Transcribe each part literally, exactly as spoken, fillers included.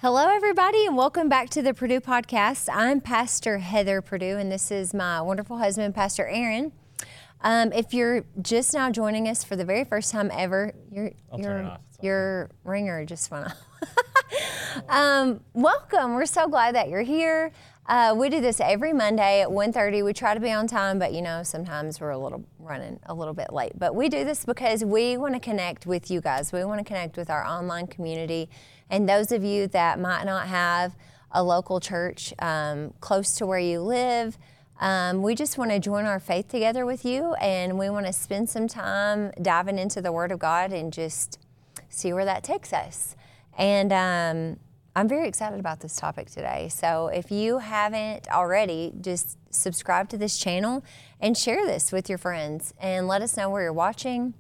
Hello, everybody, and welcome back to the Purdue Podcast. I'm Pastor Heather Purdue, and this is my wonderful husband, Pastor Aaron. Um, if you're just now joining us for the very first time ever, your your your ringer just went off. um, welcome. We're so glad that you're here. Uh, we do this every Monday at one thirty. We try to be on time, but you know, sometimes we're a little running a little bit late. But we do this because we want to connect with you guys. We want to connect with our online community. And those of you that might not have a local church um, close to where you live, um, we just want to join our faith together with you, and we want to spend some time diving into the Word of God and just see where that takes us. And um, I'm very excited about this topic today. So if you haven't already, just subscribe to this channel and share this with your friends and let us know where you're watching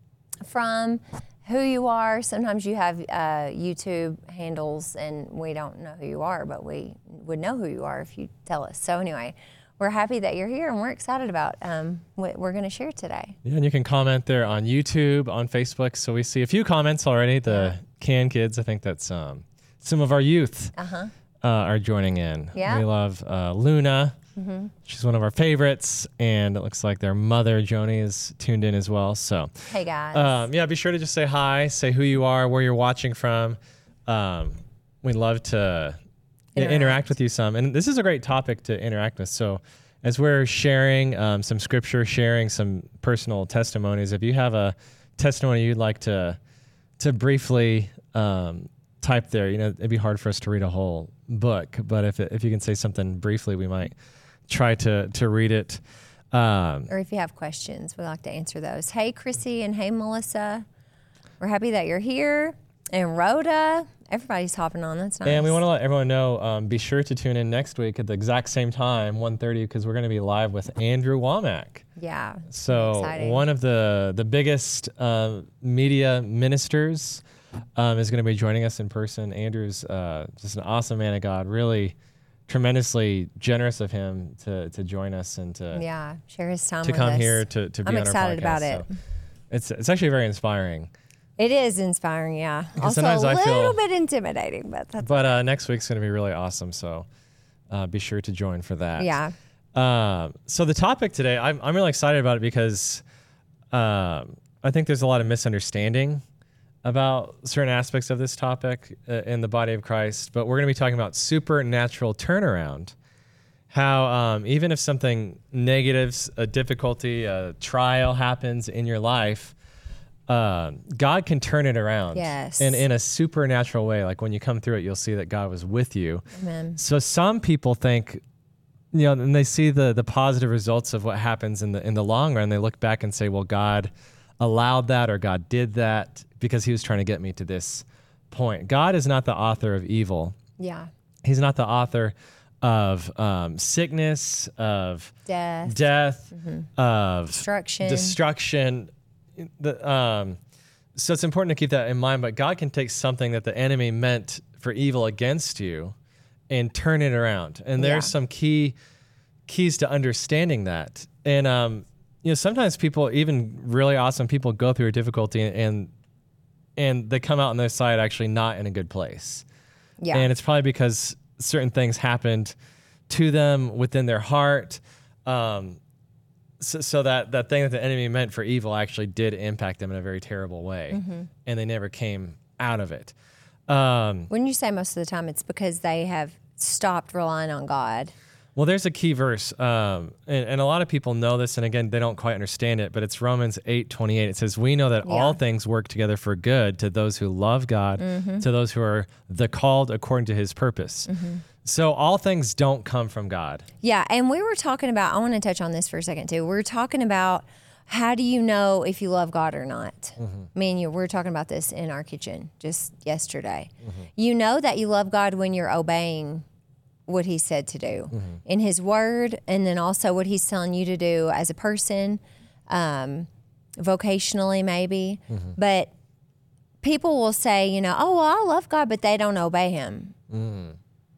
from, who you are. Sometimes you have uh, YouTube handles and we don't know who you are, but we would know who you are if you tell us. So anyway, we're happy that you're here and we're excited about um, what we're going to share today. Yeah, and you can comment there on YouTube, on Facebook. So we see a few comments already. The Can Kids, I think that's um, some of our youth uh-huh. uh, are joining in. Yeah. We love uh, Luna. Mm-hmm. She's one of our favorites, and it looks like their mother, Joni, is tuned in as well. So, hey guys, um, yeah, be sure to just say hi, say who you are, where you're watching from. Um, we'd love to interact. interact with you some, and this is a great topic to interact with. So, as we're sharing um, some scripture, sharing some personal testimonies, if you have a testimony you'd like to to briefly um, type there, you know, it'd be hard for us to read a whole book, but if it, if you can say something briefly, we might try to to read it. Um, or if you have questions, we like to answer those. Hey, Chrissy, and hey, Melissa. We're happy that you're here. And Rhoda, everybody's hopping on. That's nice. And we want to let everyone know, um, be sure to tune in next week at the exact same time, one thirty, because we're going to be live with Andrew Womack. Yeah. So exciting. One of the, the biggest uh, media ministers um, is going to be joining us in person. Andrew's uh, just an awesome man of God, really tremendously generous of him to to join us and to yeah share his time to with come us. here to, to be I'm on our podcast. excited about it. So it's it's actually very inspiring. It is inspiring, yeah. Because Also a sometimes I little feel, bit intimidating, but that's but uh, next week's going to be really awesome. So uh, be sure to join for that. yeah. Um, so the topic today, I'm I'm really excited about it because um, I think there's a lot of misunderstanding about certain aspects of this topic uh, in the body of Christ, but we're going to be talking about supernatural turnaround. How um, even if something negative, a difficulty, a trial happens in your life, uh, God can turn it around. Yes. And in a supernatural way. Like when you come through it, you'll see that God was with you. Amen. So some people think, you know, and they see the the positive results of what happens in the in the long run. They look back and say, well, God allowed that or God did that because he was trying to get me to this point. God is not the author of evil. Yeah. He's not the author of um, sickness, of Death. death, Mm-hmm. of Destruction. destruction. The, um, so it's important to keep that in mind, but God can take something that the enemy meant for evil against you and turn it around. And there's Yeah. some key keys to understanding that. And, um, you know, sometimes people, even really awesome people, go through a difficulty and and they come out on their side actually not in a good place. Yeah. And it's probably because certain things happened to them within their heart. Um, so, so that, that thing that the enemy meant for evil actually did impact them in a very terrible way. Mm-hmm. And they never came out of it. Um, Wouldn't you say most of the time it's because they have stopped relying on God? Well, there's a key verse, um, and, and a lot of people know this, and again, they don't quite understand it, but it's Romans eight twenty-eight. It says, we know that Yeah. all things work together for good to those who love God, Mm-hmm. to those who are the called according to his purpose. Mm-hmm. So all things don't come from God. Yeah, and we were talking about, I want to touch on this for a second too. We were talking about how do you know if you love God or not? Mm-hmm. Me and you, we were talking about this in our kitchen just yesterday. Mm-hmm. You know that you love God when you're obeying what he said to do mm-hmm. in his word, and then also what he's telling you to do as a person, um, vocationally maybe. Mm-hmm. But people will say, you know, oh, well, I love God, but they don't obey him. Mm.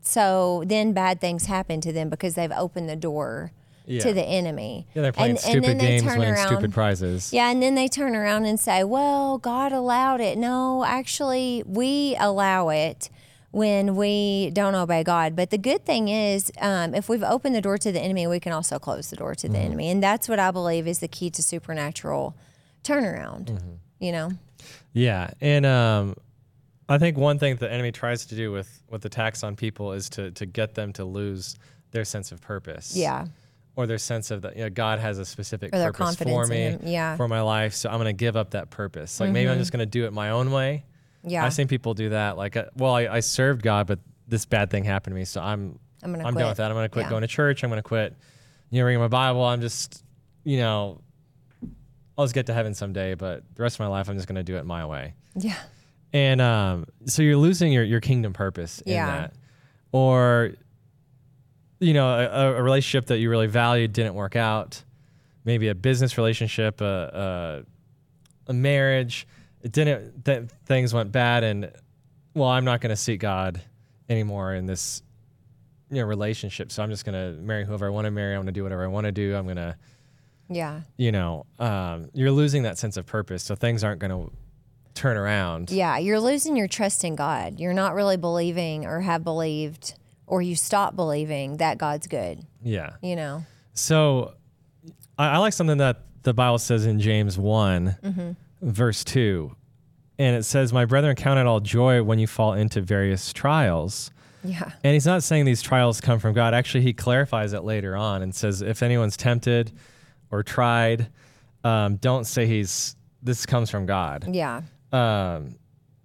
So then bad things happen to them because they've opened the door yeah. to the enemy. Yeah, they're playing and, stupid and games, winning around, stupid prizes. Yeah, and then they turn around and say, well, God allowed it. No, actually, we allow it when we don't obey God. But the good thing is, um, if we've opened the door to the enemy, we can also close the door to the mm-hmm. enemy. And that's what I believe is the key to supernatural turnaround, mm-hmm. you know? Yeah. And um, I think one thing the enemy tries to do with, with attacks on people is to, to get them to lose their sense of purpose. Yeah. Or their sense of that, you know, God has a specific or their purpose confidence for me, in him. Yeah. for my life. So I'm going to give up that purpose. Like mm-hmm. maybe I'm just going to do it my own way. Yeah. I've seen people do that. Like, uh, well, I, I served God, but this bad thing happened to me. So I'm, I'm, gonna I'm quit. done with that. I'm going to quit yeah. going to church. I'm going to quit, you know, reading my Bible. I'm just, you know, I'll just get to heaven someday, but the rest of my life, I'm just going to do it my way. Yeah. And um, so you're losing your, your kingdom purpose in yeah. that. Or, you know, a, a relationship that you really valued didn't work out. Maybe a business relationship, a, a, a marriage. It didn't, th- things went bad, and well, I'm not going to seek God anymore in this, you know, relationship. So I'm just going to marry whoever I want to marry. I'm going to do whatever I want to do. I'm going to, yeah, you know, um, you're losing that sense of purpose. So things aren't going to turn around. Yeah. You're losing your trust in God. You're not really believing or have believed, or you stop believing that God's good. Yeah. You know? So I, I like something that the Bible says in James one, mm-hmm. verse two, and it says, "My brethren, count it all joy when you fall into various trials." Yeah. And he's not saying these trials come from God. Actually, he clarifies it later on and says, if anyone's tempted or tried, um, don't say he's, this comes from God. Yeah. Um,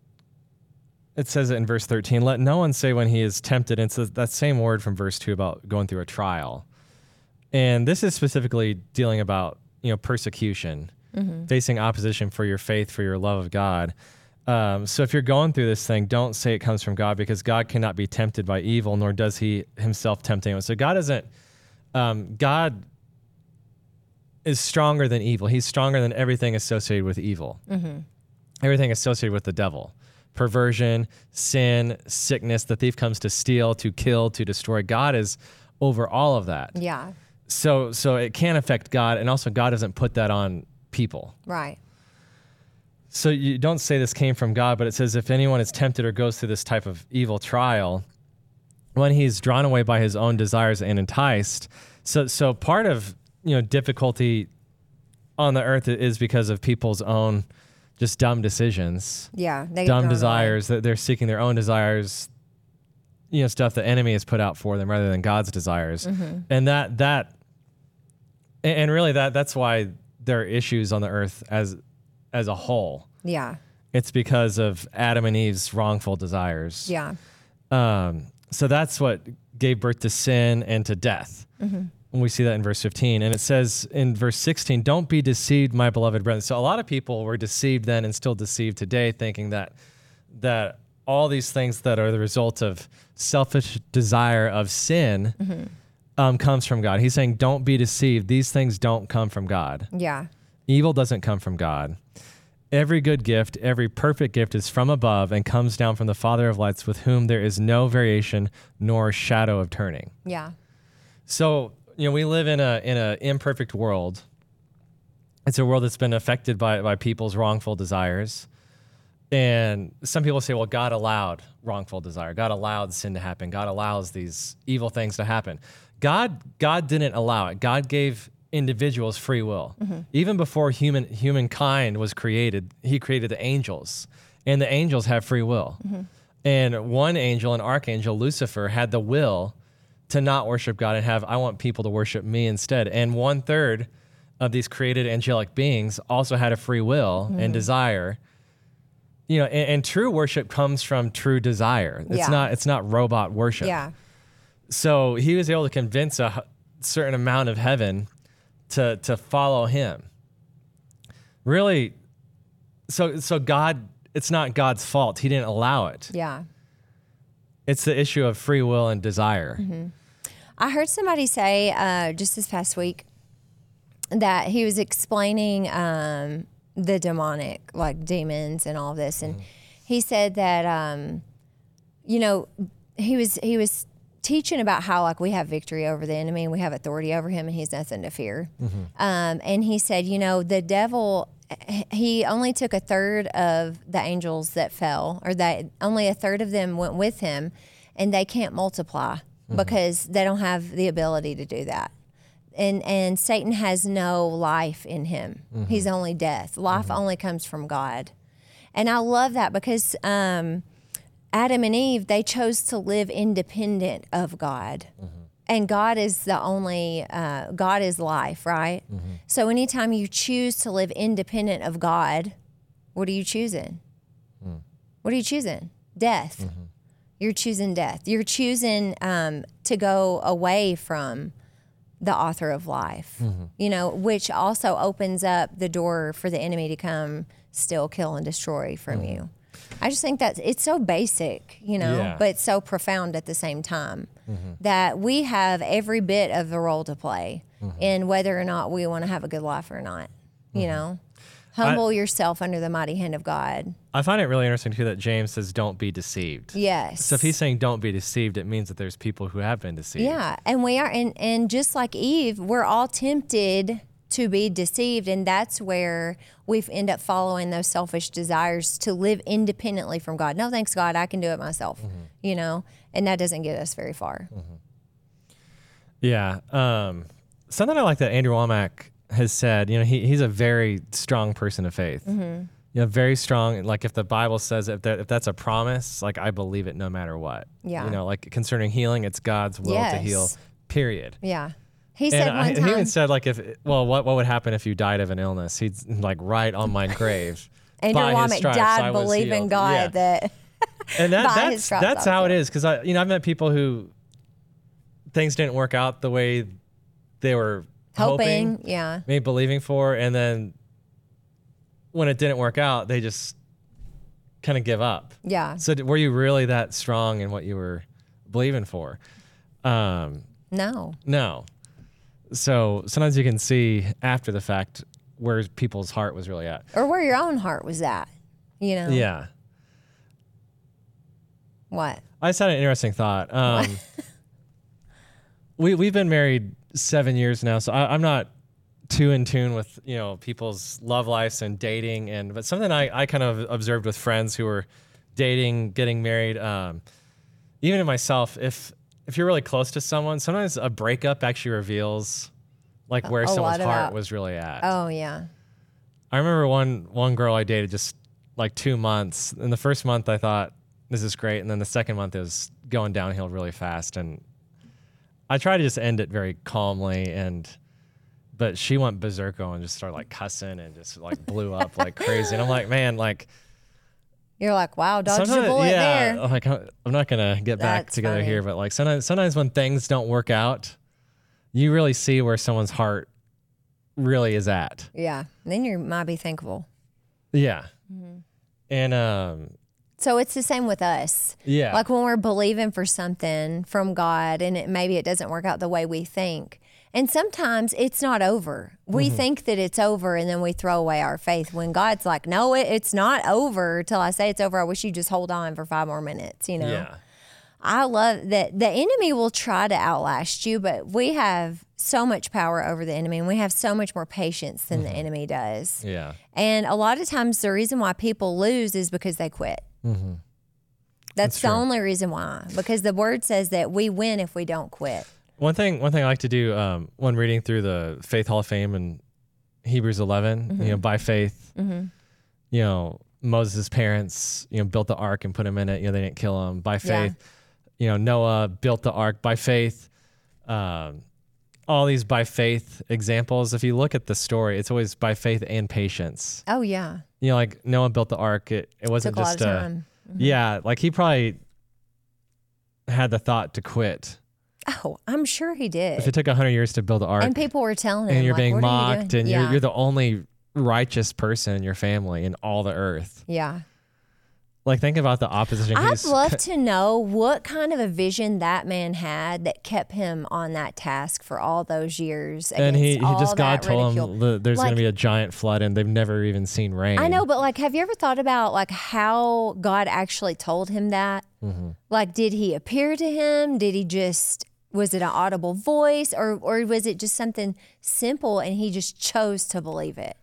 it says it in verse thirteen, let no one say when he is tempted. And it's that same word from verse two about going through a trial. And this is specifically dealing about, you know, persecution. Mm-hmm. Facing opposition for your faith, for your love of God. Um, so if you're going through this thing, don't say it comes from God, because God cannot be tempted by evil, nor does he himself tempt anyone. So God isn't, um, God is stronger than evil. He's stronger than everything associated with evil. Mm-hmm. Everything associated with the devil. Perversion, sin, sickness. The thief comes to steal, to kill, to destroy. God is over all of that. Yeah. So, so it can affect God, and also God doesn't put that on people. Right. So you don't say this came from God, but it says if anyone is tempted or goes through this type of evil trial, when he's drawn away by his own desires and enticed. So so part of, you know, difficulty on the earth is because of people's own just dumb decisions. Yeah. They dumb desires, that they're seeking their own desires, you know, stuff the enemy has put out for them rather than God's desires. Mm-hmm. And that that and really that that's why there are issues on the earth as as a whole. Yeah. It's because of Adam and Eve's wrongful desires. Yeah. Um, so that's what gave birth to sin and to death. Mm-hmm. And we see that in verse fifteen. And it says in verse sixteen, don't be deceived, my beloved brethren. So a lot of people were deceived then and still deceived today, thinking that that all these things that are the result of selfish desire of sin mm-hmm. um, comes from God. He's saying, don't be deceived. These things don't come from God. Yeah. Evil doesn't come from God. Every good gift, every perfect gift is from above and comes down from the Father of lights, with whom there is no variation nor shadow of turning. Yeah. So, you know, we live in a in an imperfect world. It's a world that's been affected by, by people's wrongful desires. And some people say, well, God allowed wrongful desire. God allowed sin to happen. God allows these evil things to happen. God, God didn't allow it. God gave individuals free will. Mm-hmm. Even before human humankind was created, he created the angels, and the angels have free will. Mm-hmm. And one angel, an archangel, Lucifer, had the will to not worship God and have, I want people to worship me instead. And one third of these created angelic beings also had a free will mm-hmm. and desire. You know, and, and true worship comes from true desire. It's yeah. not, it's not robot worship. Yeah. So he was able to convince a certain amount of heaven to to follow him. Really, so so God, it's not God's fault. He didn't allow it. Yeah. It's the issue of free will and desire. Mm-hmm. I heard somebody say uh, just this past week that he was explaining um, the demonic, like demons and all this, and mm-hmm. he said that um, you know he was he was. teaching about how like we have victory over the enemy and we have authority over him and he's nothing to fear. Mm-hmm. Um, and he said, you know, the devil he only took a third of the angels that fell, or that only a third of them went with him, and they can't multiply mm-hmm. because they don't have the ability to do that. And and Satan has no life in him. Mm-hmm. He's only death. Life mm-hmm. only comes from God. And I love that because um, Adam and Eve, they chose to live independent of God. Mm-hmm. And God is the only, uh, God is life, right? Mm-hmm. So anytime you choose to live independent of God, what are you choosing? Mm. What are you choosing? Death. Mm-hmm. You're choosing death. You're choosing um, to go away from the author of life, mm-hmm. you know, which also opens up the door for the enemy to come steal, kill, and destroy from mm-hmm. you. I just think that it's so basic, you know, yeah. but it's so profound at the same time mm-hmm. that we have every bit of the role to play mm-hmm. in whether or not we want to have a good life or not, you mm-hmm. know. Humble I, yourself under the mighty hand of God. I find it really interesting, too, that James says, don't be deceived. Yes. So if he's saying don't be deceived, it means that there's people who have been deceived. Yeah, and we are, and, and just like Eve, we're all tempted to be deceived, and that's where we end up following those selfish desires to live independently from God. No, thanks, God, I can do it myself, mm-hmm. you know, and that doesn't get us very far. Mm-hmm. Yeah. Um, something I like that Andrew Wommack has said, you know, he he's a very strong person of faith. Mm-hmm. You know, very strong. Like if the Bible says if that if that's a promise, like I believe it no matter what. Yeah. You know, like concerning healing, it's God's will yes. to heal. Period. Yeah. He said and one I, time. He even said like if well, what what would happen if you died of an illness? He'd like write on my grave. Andrew Wommack died believing God yeah. that. And that that's that's how it is because I you know I've met people who things didn't work out the way they were. Hoping, hoping, yeah, maybe believing for, and then when it didn't work out, they just kind of give up. Yeah. So were you really that strong in what you were believing for? Um, no. No. So sometimes you can see after the fact where people's heart was really at, or where your own heart was at. You know. Yeah. What? I just had an interesting thought. Um, we we've been married seven years now, so I, I'm not too in tune with you know people's love lives and dating, and but something I, I kind of observed with friends who were dating, getting married, um, even in myself. If if you're really close to someone, sometimes a breakup actually reveals like where a someone's heart about, was really at. Oh yeah. I remember one one girl I dated just like two months. In the first month, I thought this is great, and then the second month it was going downhill really fast, and I tried to just end it very calmly, and but she went berserko and just started like cussing and just like blew up like crazy. And I'm like, man, like you're like, wow, dodged a bullet yeah, there. Like I'm not gonna get back That's together funny. here, but like sometimes, sometimes when things don't work out, you really see where someone's heart really is at. Yeah, and then you might be thankful. Yeah, mm-hmm. and um. So it's the same with us. Yeah. Like when we're believing for something from God and it, maybe it doesn't work out the way we think. And sometimes it's not over. We mm-hmm. think that it's over and then we throw away our faith when God's like, no, it, it's not over till I say it's over. I wish you just hold on for five more minutes, you know? Yeah. I love that the enemy will try to outlast you, but we have so much power over the enemy and we have so much more patience than mm-hmm. the enemy does. Yeah. And a lot of times the reason why people lose is because they quit. Mm-hmm. That's, That's the true. Only reason why, because the word says that we win if we don't quit. One thing, one thing I like to do um, when reading through the Faith Hall of Fame in Hebrews eleven, mm-hmm. you know, by faith, mm-hmm. you know, Moses' parents, you know, built the ark and put him in it. You know, they didn't kill him. By faith, yeah. you know, Noah built the ark by faith. Um, all these by faith examples. If you look at the story, it's always by faith and patience. Oh yeah. You know, like Noah built the ark. It it wasn't Took just a lot of a, time. Mm-hmm. yeah, like he probably had the thought to quit. Oh, I'm sure he did. If it took a hundred years to build the ark, and people were telling him, and you're like, being what mocked, you and yeah. you're you're the only righteous person in your family in all the earth. Yeah. Like think about the opposition. I'd love to know what kind of a vision that man had that kept him on that task for all those years. And he, he all just God that told ridicule. him the, there's like, going to be a giant flood, and they've never even seen rain. I know, but like, have you ever thought about like how God actually told him that? Mm-hmm. Like, did he appear to him? Did he just? Was it an audible voice, or or was it just something simple and he just chose to believe it?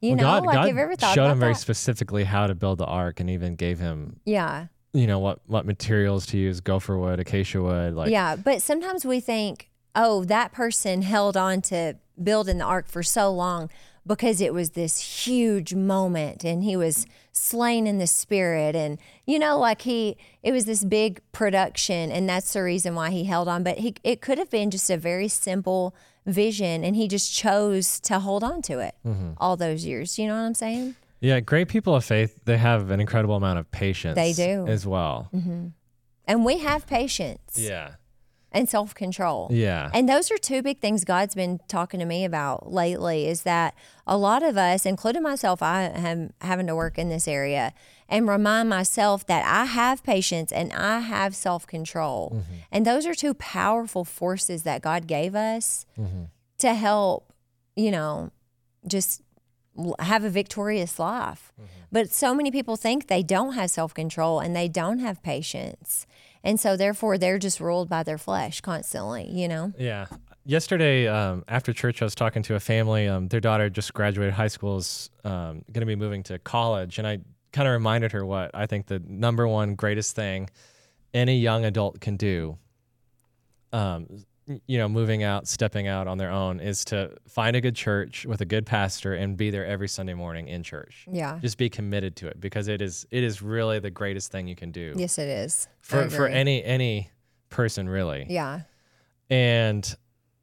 You well, know, God, like God have you ever thought showed about him very that? specifically how to build the ark, and even gave him, Yeah. you know, what what materials to use: gopher wood, acacia wood. Like, yeah, but sometimes we think, oh, that person held on to building the ark for so long because it was this huge moment and he was slain in the spirit, and you know, like he it was this big production, and that's the reason why he held on. But he it could have been just a very simple vision, and he just chose to hold on to it mm-hmm. all those years. You know what I'm saying? Yeah, great people of faith, they have an incredible amount of patience. They do. as well. Mm-hmm. And we have patience. Yeah. And self-control. Yeah. And those are two big things God's been talking to me about lately, is that a lot of us, including myself, I am having to work in this area and remind myself that I have patience and I have self-control. Mm-hmm. And those are two powerful forces that God gave us mm-hmm. to help, you know, just have a victorious life. Mm-hmm. But so many people think they don't have self-control and they don't have patience. And so therefore they're just ruled by their flesh constantly, you know? Yeah. Yesterday, um, after church, I was talking to a family. Um, their daughter just graduated high school, is um, going to be moving to college. And I kind of reminded her what I think the number one greatest thing any young adult can do, um, you know, moving out, stepping out on their own, is to find a good church with a good pastor and be there every Sunday morning in church. Yeah. Just be committed to it, because it is it is really the greatest thing you can do. Yes, it is. For for any any person, really. Yeah. And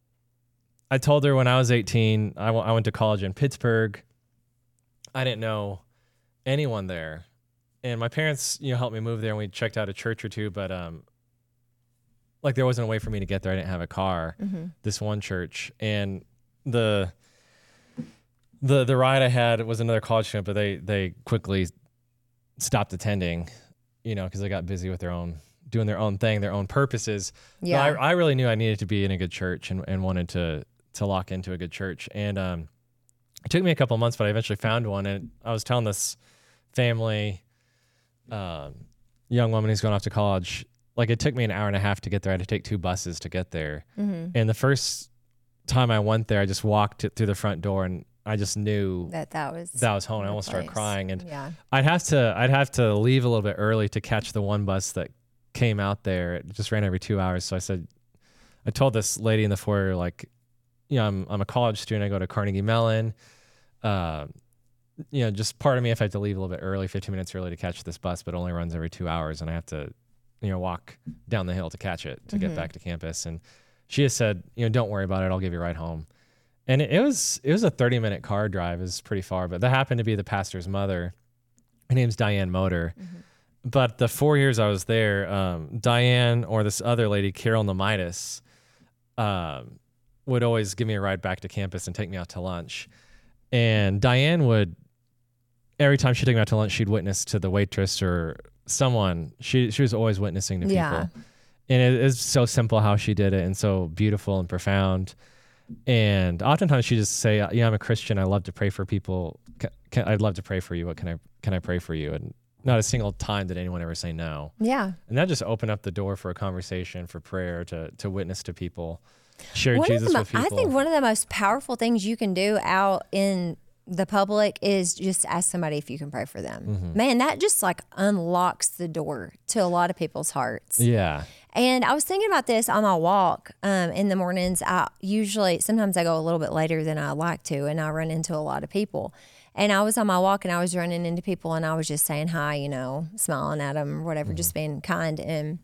I told her when I was eighteen, I, w- I went to college in Pittsburgh. I didn't know anyone there. And my parents, you know, helped me move there, and we checked out a church or two, but um like there wasn't a way for me to get there. I didn't have a car. Mm-hmm. This one church, and the the the ride I had was another college student, but they they quickly stopped attending, you know, because they got busy with their own doing their own thing, their own purposes. Yeah, I, I really knew I needed to be in a good church and, and wanted to to lock into a good church. And um, it took me a couple of months, but I eventually found one. And I was telling this family, um, young woman who's going off to college, like it took me an hour and a half to get there. I had to take two buses to get there. Mm-hmm. And the first time I went there, I just walked it through the front door, and I just knew that that was that was home. I almost started crying, and yeah. I'd have to I'd have to leave a little bit early to catch the one bus that came out there. It just ran every two hours. So I said, I told this lady in the foyer, like, you know, I'm I'm a college student. I go to Carnegie Mellon. Uh, you know, just part of me, if I have to leave a little bit early, fifteen minutes early to catch this bus, but it only runs every two hours, and I have to, you know, walk down the hill to catch it to mm-hmm. get back to campus. And she has said, you know, don't worry about it. I'll give you a ride home. And it, it was it was a thirty minute car drive. It was pretty far, but that happened to be the pastor's mother. Her name's Diane Motor. Mm-hmm. But the four years I was there, um, Diane or this other lady, Carol Nomitis, um, would always give me a ride back to campus and take me out to lunch. And Diane would, every time she'd take me out to lunch, she'd witness to the waitress or someone. She she was always witnessing to people. Yeah. And it is so simple how she did it, and so beautiful and profound. And oftentimes she just say, yeah, I'm a Christian. I love to pray for people. Can, can, I'd love to pray for you. What can I can I pray for you? And not a single time did anyone ever say no. Yeah. And that just opened up the door for a conversation, for prayer, to to witness to people, share one Jesus the, with people. I think one of the most powerful things you can do out in the public is just ask somebody if you can pray for them. Mm-hmm. Man, that just like unlocks the door to a lot of people's hearts. Yeah. And I was thinking about this on my walk um, in the mornings. I usually, sometimes I go a little bit later than I like to, and I run into a lot of people. And I was on my walk, and I was running into people, and I was just saying hi, you know, smiling at them or whatever, mm-hmm. just being kind. And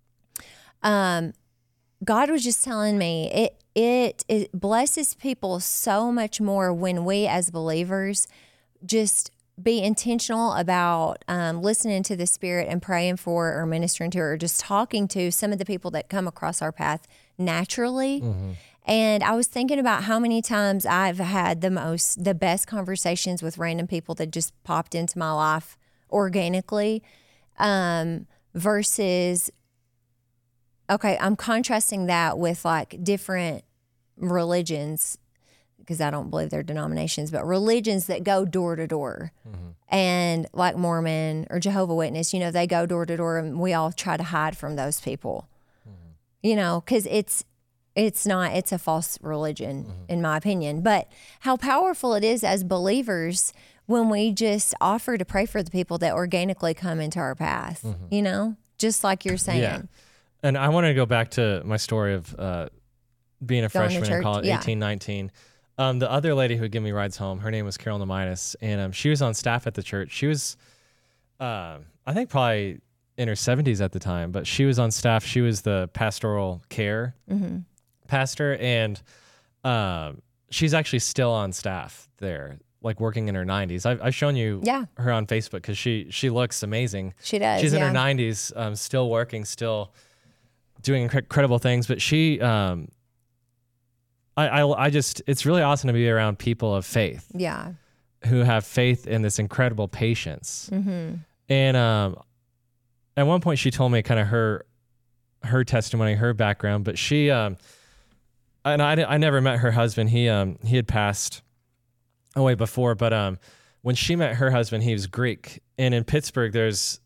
um, God was just telling me it, it it blesses people so much more when we as believers just be intentional about um, listening to the Spirit and praying for or ministering to or just talking to some of the people that come across our path naturally. Mm-hmm. And I was thinking about how many times I've had the most, the best conversations with random people that just popped into my life organically um, versus, okay, I'm contrasting that with like different religions, because I don't believe they're denominations, but religions that go door to door. Mm-hmm. And like Mormon or Jehovah's Witness, you know, they go door to door, and we all try to hide from those people, mm-hmm. you know, because it's, it's not, it's a false religion, Mm-hmm. in my opinion. But how powerful it is as believers when we just offer to pray for the people that organically come into our path, Mm-hmm. you know, just like you're saying. Yeah. And I want to go back to my story of uh, being a Going to freshman in church, college, yeah. eighteen, nineteen. Um, the other lady who would give me rides home, her name was Carol Namitis, and um, she was on staff at the church. She was, uh, I think, probably in her seventies at the time, but she was on staff. She was the pastoral care Mm-hmm. pastor, and um, she's actually still on staff there, like working in her nineties. I've, I've shown you Yeah. her on Facebook because she she looks amazing. She does. She's in yeah. her nineties, um, still working, still doing inc- incredible things. But she, um, I, I, I just, it's really awesome to be around people of faith Yeah. who have faith in this incredible patience. Mm-hmm. And um, at one point, she told me kind of her her testimony, her background. But she, um, and I, I never met her husband. He um he had passed away before. But um, when she met her husband, he was Greek. And in Pittsburgh, there's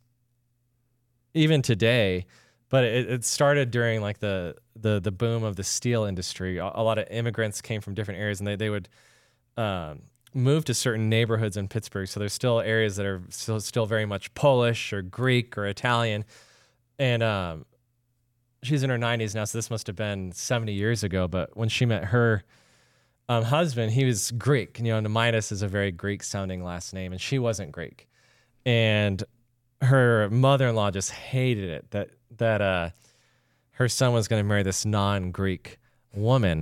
even today, but it, it started during like the the the boom of the steel industry. A, a lot of immigrants came from different areas, and they they would um, move to certain neighborhoods in Pittsburgh. So there's still areas that are still still very much Polish or Greek or Italian. And um, she's in her nineties now, so this must have been seventy years ago. But when she met her um, husband, he was Greek. You know, Namitis is a very Greek-sounding last name, and she wasn't Greek. And her mother-in-law just hated it that that uh, her son was going to marry this non-Greek woman,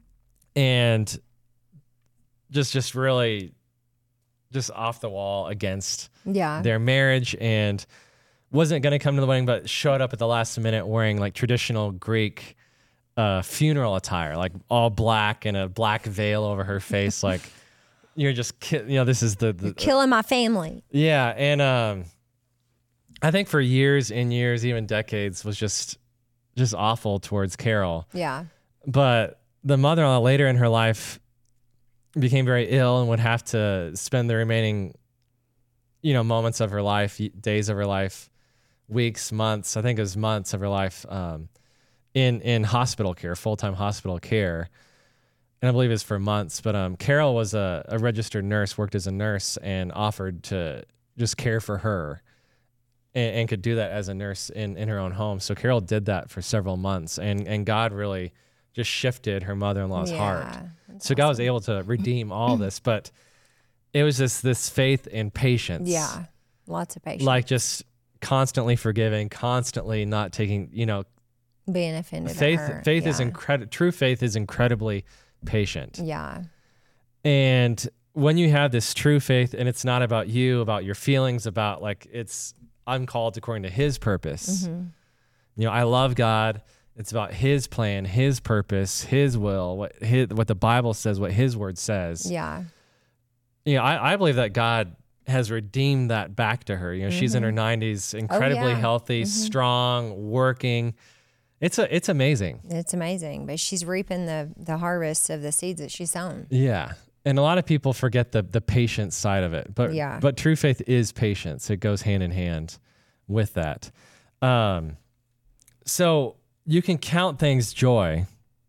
and just just really just off the wall against Yeah. their marriage, and wasn't going to come to the wedding, but showed up at the last minute wearing like traditional Greek uh, funeral attire, like all black and a black veil over her face, like you're just ki- you know this is the, the You're killing my family. yeah, and um, I think for years and years, even decades, was just just awful towards Carol. Yeah. But the mother-in-law later in her life became very ill and would have to spend the remaining, you know, moments of her life, y- days of her life, weeks, months. I think it was months of her life um, in in hospital care, full-time hospital care. And I believe it's for months. But um, Carol was a, a registered nurse, worked as a nurse, and offered to just care for her, and, and could do that as a nurse in, in her own home. So Carol did that for several months, and and God really just shifted her mother-in-law's Yeah, heart. that's So God was awesome. able to redeem all this, but it was just this faith and patience. Yeah. Lots of patience. Like just constantly forgiving, constantly not taking, you know, being offended. faith at her. faith yeah. is incredible. True faith is incredibly patient. Yeah. And when you have this true faith, and it's not about you, about your feelings, about like it's I'm called according to His purpose. Mm-hmm. You know, I love God. It's about His plan, His purpose, His will, what his, what the Bible says, what His word says. Yeah. You know, I, I believe that God has redeemed that back to her. You know, she's in her nineties, incredibly yeah. healthy, strong, working. It's a it's amazing. It's amazing, but she's reaping the the harvest of the seeds that she's sown. Yeah. And a lot of people forget the the patience side of it. But Yeah. but true faith is patience. It goes hand in hand with that. Um so you can count things joy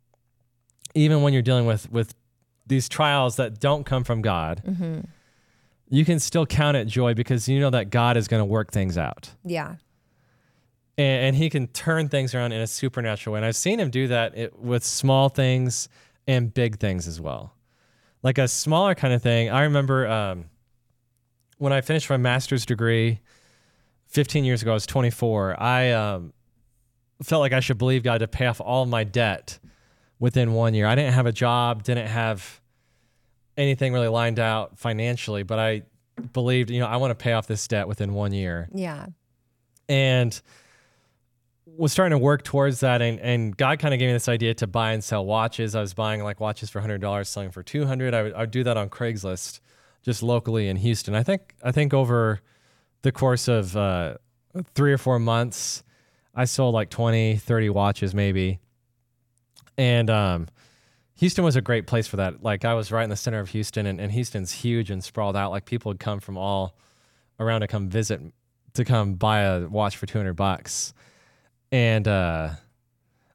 even when you're dealing with with these trials that don't come from God. Mm-hmm. You can still count it joy because you know that God is going to work things out. Yeah. And, and He can turn things around in a supernatural way. And I've seen Him do that it, with small things and big things as well. Like a smaller kind of thing. I remember um, when I finished my master's degree fifteen years ago, I was twenty-four. I um, felt like I should believe God to pay off all of my debt within one year. I didn't have a job, didn't have anything really lined out financially, but I believed, you know, I want to pay off this debt within one year. Yeah. And was starting to work towards that, and, and God kind of gave me this idea to buy and sell watches. I was buying like watches for one hundred dollars, selling for two hundred dollars. I would, I would do that on Craigslist, just locally in Houston. I think I think over the course of uh, three or four months, I sold like twenty, thirty watches maybe. And um, Houston was a great place for that. Like I was right in the center of Houston, and, and Houston's huge and sprawled out. Like people would come from all around to come visit, to come buy a watch for two hundred bucks. And uh,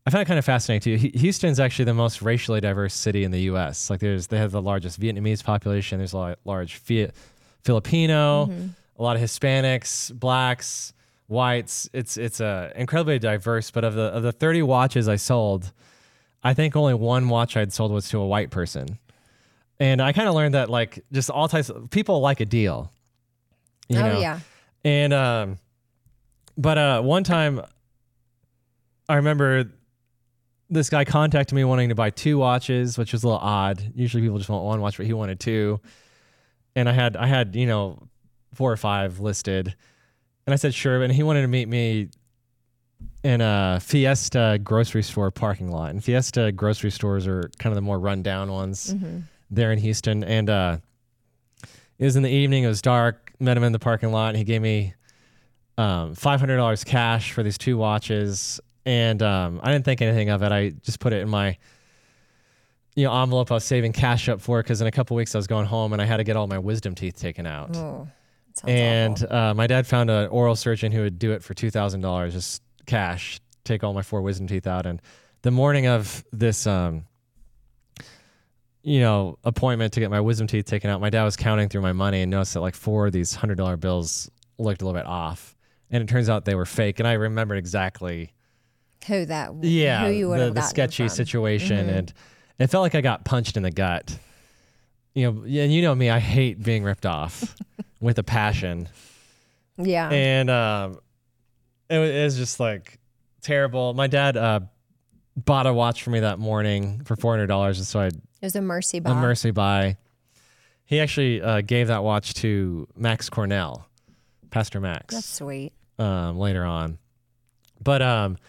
I find it kind of fascinating too. Houston's actually the most racially diverse city in the U S. Like there's, they have the largest Vietnamese population. There's a lot, large Fi- Filipino, mm-hmm. a lot of Hispanics, blacks, whites. It's it's uh, incredibly diverse. But of the of the thirty watches I sold, I think only one watch I'd sold was to a white person. And I kind of learned that like just all types of people like a deal. You oh know? yeah. And um, but uh, one time I remember this guy contacted me wanting to buy two watches, which was a little odd. Usually people just want one watch, but he wanted two. And I had, I had, you know, four or five listed. And I said, sure. And he wanted to meet me in a Fiesta grocery store parking lot. And Fiesta grocery stores are kind of the more rundown ones mm-hmm. there in Houston. And uh, it was in the evening. It was dark. Met him in the parking lot. And he gave me um, five hundred dollars cash for these two watches. And um, I didn't think anything of it. I just put it in my, you know, envelope I was saving cash up for, because in a couple of weeks I was going home and I had to get all my wisdom teeth taken out. Oh, and uh, my dad found an oral surgeon who would do it for two thousand dollars, just cash, take all my four wisdom teeth out. And the morning of this, um, you know, appointment to get my wisdom teeth taken out, my dad was counting through my money and noticed that like four of these one hundred dollar bills looked a little bit off. And it turns out they were fake. And I remembered exactly who that yeah who you would the, have the sketchy from. situation. Mm-hmm. And it felt like I got punched in the gut. You know, and you know me, I hate being ripped off with a passion. Yeah. And um, it, was, it was just like terrible. My dad uh, bought a watch for me that morning for four hundred dollars. And so I it was a mercy buy. A mercy buy. He actually uh, gave that watch to Max Cornell, Pastor Max. That's sweet. Um, later on. But um,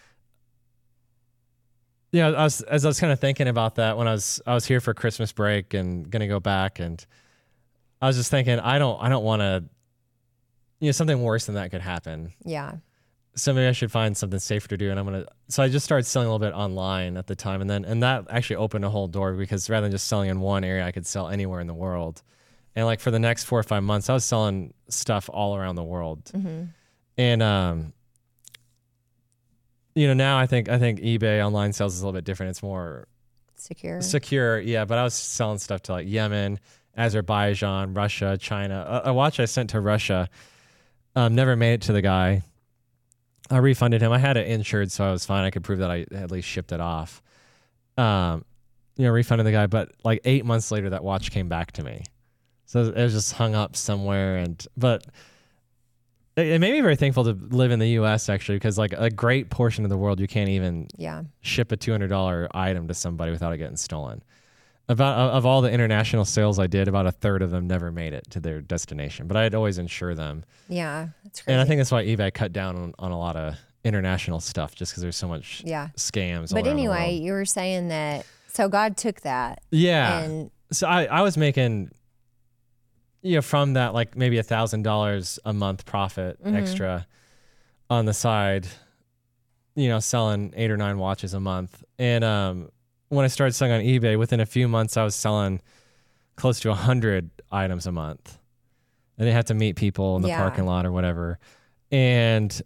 yeah, I was, as I was kind of thinking about that when I was I was here for Christmas break and gonna go back, and I was just thinking, I don't I don't want to, you know, something worse than that could happen. Yeah. So maybe I should find something safer to do, and I'm gonna. So I just started selling a little bit online at the time, and then and that actually opened a whole door, because rather than just selling in one area, I could sell anywhere in the world. And like for the next four or five months, I was selling stuff all around the world. Mm-hmm. And um, you know, now I think I think eBay online sales is a little bit different. It's more secure. Secure, yeah. But I was selling stuff to like Yemen, Azerbaijan, Russia, China. A, a watch I sent to Russia um, never made it to the guy. I refunded him. I had it insured, so I was fine. I could prove that I at least shipped it off. Um, you know, refunded the guy. But like eight months later, that watch came back to me. So it was just hung up somewhere. And but it, it made me very thankful to live in the U S actually, because like a great portion of the world, you can't even yeah. ship a two hundred dollars item to somebody without it getting stolen. About of all the international sales I did, about a third of them never made it to their destination. But I'd always insure them. Yeah, that's crazy. And I think that's why eBay cut down on, on a lot of international stuff, just because there's so much yeah. scams. But all around anyway, the world. you were saying that, so God took that. Yeah. And so I, I was making, you know, from that, like maybe a thousand dollars a month profit mm-hmm. extra on the side, you know, selling eight or nine watches a month. And, um, when I started selling on eBay, within a few months, I was selling close to a hundred items a month. I didn't have to meet people in the yeah. parking lot or whatever. And,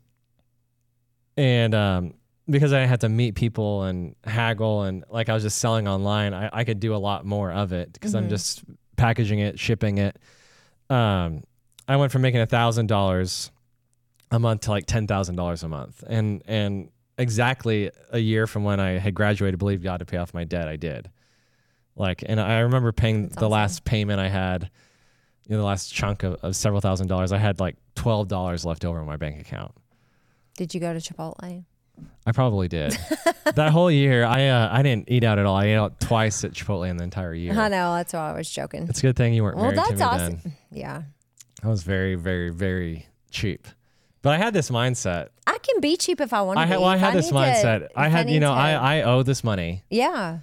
and, um, because I had to meet people and haggle and like I was just selling online, I, I could do a lot more of it because mm-hmm. I'm just packaging it, shipping it. Um, I went from making a thousand dollars a month to like ten thousand dollars a month. And, and, exactly a year from when I had graduated, believed God to pay off my debt, I did. Like, and I remember paying That's the awesome. last payment I had, you know, the last chunk of, of several thousand dollars. I had like twelve dollars left over in my bank account. Did you go to Chipotle? I probably did. That whole year, I uh, I didn't eat out at all. I ate out twice at Chipotle in the entire year. I know, that's why I was joking. It's a good thing you weren't well, married that's to me awesome. then. Yeah. I was very, very, very cheap. But I had this mindset. I can be cheap if I want to I be. had, well, I had I this mindset. To, I had, I you know, to, I, I owe this money. Yeah.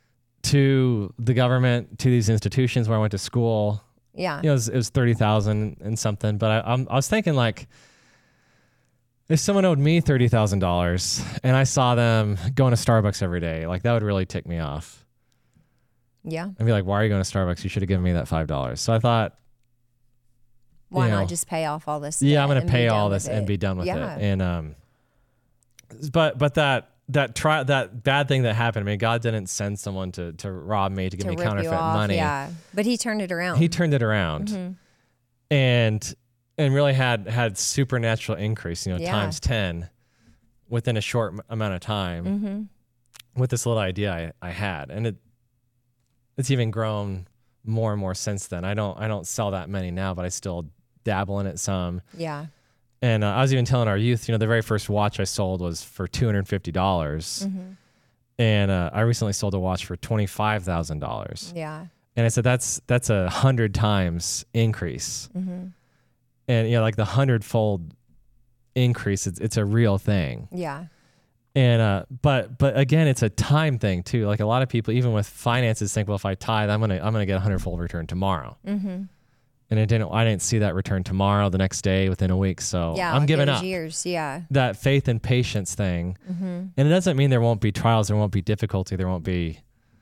To the government, to these institutions where I went to school. Yeah. You know, it was, it was thirty thousand and something. But I, I'm, I was thinking like, if someone owed me thirty thousand dollars and I saw them going to Starbucks every day, like that would really tick me off. Yeah. I'd be like, why are you going to Starbucks? You should have given me that five dollars. So I thought, why you know, not just pay off all this? Yeah, I'm going to pay all this and be done with yeah. it. And, um, but, but that, that try that bad thing that happened. I mean, God didn't send someone to to rob me to give to me rip you counterfeit off, money. Yeah, but he turned it around. He turned it around, mm-hmm. and and really had had supernatural increase. You know, Yeah. times ten within a short m- amount of time Mm-hmm. with this little idea I, I had, and it it's even grown more and more since then. I don't I don't sell that many now, but I still dabble in it some. Yeah. And uh, I was even telling our youth, you know, the very first watch I sold was for two hundred fifty dollars. Mm-hmm. And uh, I recently sold a watch for twenty-five thousand dollars. Yeah. And I said, that's that's a hundred times increase. Mm-hmm. And, you know, like the hundredfold increase, it's, it's a real thing. Yeah. And, uh, but, but again, it's a time thing too. Like a lot of people, even with finances, think, well, if I tithe, I'm going to, I'm going to get a hundredfold return tomorrow. Mm-hmm. And it didn't, I didn't see that return tomorrow, the next day, within a week. So Yeah, I'm like giving it was up. years. Yeah. That faith and patience thing. Mm-hmm. And it doesn't mean there won't be trials, there won't be difficulty, there won't be,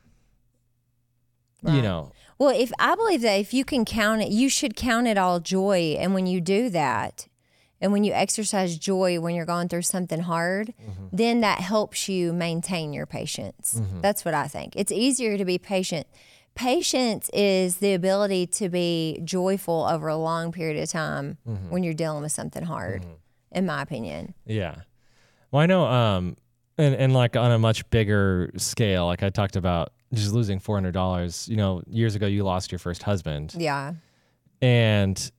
Right. you know. Well, if I believe that if you can count it, you should count it all joy. And when you do that, and when you exercise joy when you're going through something hard, Mm-hmm. then that helps you maintain your patience. Mm-hmm. That's what I think. It's easier to be patient. Patience is the ability to be joyful over a long period of time Mm-hmm. when you're dealing with something hard, in my opinion. Yeah. Well, I know, um, and, and like on a much bigger scale, like I talked about just losing four hundred dollars, you know, years ago, you lost your first husband. Yeah. And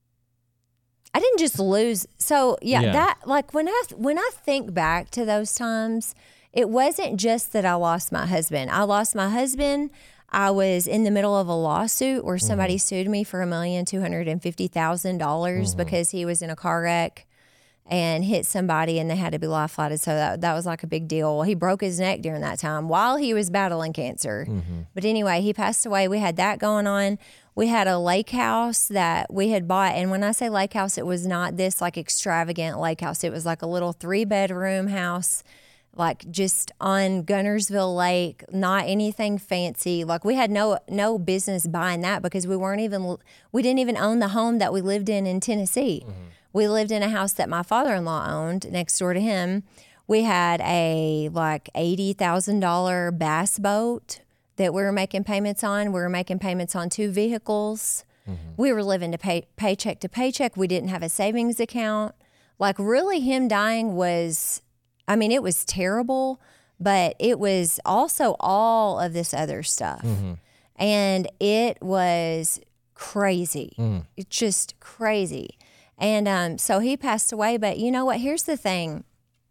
I didn't just lose. So yeah, Yeah. that like when I when I think back to those times, it wasn't just that I lost my husband. I lost my husband. I was in the middle of a lawsuit where somebody sued me for a million two hundred and fifty thousand dollars because he was in a car wreck and hit somebody and they had to be life flighted. So that, that was like a big deal. He broke his neck during that time while he was battling cancer. But anyway, he passed away. We had that going on. We had a lake house that we had bought. And when I say lake house, it was not this like extravagant lake house. It was like a little three bedroom house, like just on Gunnersville Lake, not anything fancy. Like we had no no business buying that because we weren't even, we didn't even own the home that we lived in in Tennessee. Mm-hmm. We lived in a house that my father-in-law owned next door to him. We had a like eighty thousand dollars bass boat that we were making payments on. We were making payments on two vehicles. Mm-hmm. We were living to pay, paycheck to paycheck. We didn't have a savings account. Like really him dying was, I mean, it was terrible, but it was also all of this other stuff. Mm-hmm. And it was crazy. Mm. It's just crazy. And um, so he passed away. But you know what? Here's the thing.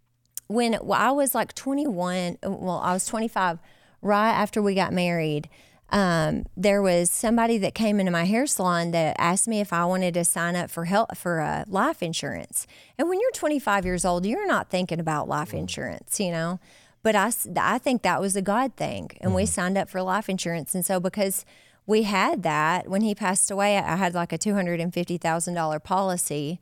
When well, I was like twenty-one, well, I was twenty-five, right after we got married, um, there was somebody that came into my hair salon that asked me if I wanted to sign up for health, for uh, life insurance. And when you're twenty-five years old, you're not thinking about life insurance, you know. But I, I think that was a God thing. And mm-hmm. we signed up for life insurance. And so because we had that, when he passed away, I had like a two hundred fifty thousand dollars policy.